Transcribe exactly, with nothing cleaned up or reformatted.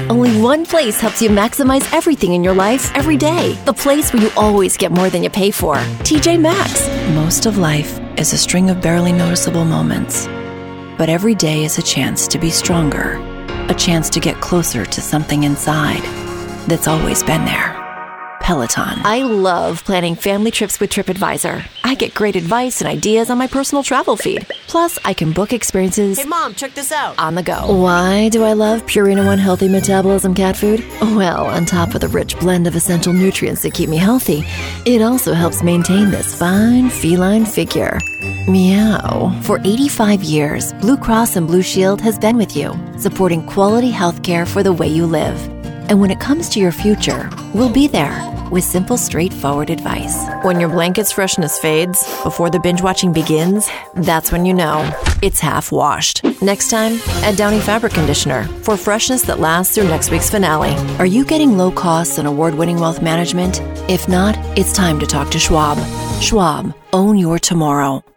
Only one place helps you maximize everything in your life every day. The place where you always get more than you pay for. T J Maxx. Most of life is a string of barely noticeable moments. But every day is a chance to be stronger. A chance to get closer to something inside that's always been there. Peloton. I love planning family trips with TripAdvisor. I get great advice and ideas on my personal travel feed. Plus, I can book experiences. Hey, Mom, check this out. On the go. Why do I love Purina One Healthy Metabolism cat food? Well, on top of the rich blend of essential nutrients that keep me healthy, it also helps maintain this fine feline figure. Meow. For eighty-five years, Blue Cross and Blue Shield has been with you, supporting quality health care for the way you live. And when it comes to your future, we'll be there with simple, straightforward advice. When your blanket's freshness fades before the binge watching begins, that's when you know it's half washed. Next time, add Downy Fabric Conditioner for freshness that lasts through next week's finale. Are you getting low costs and award-winning wealth management? If not, it's time to talk to Schwab. Schwab, own your tomorrow.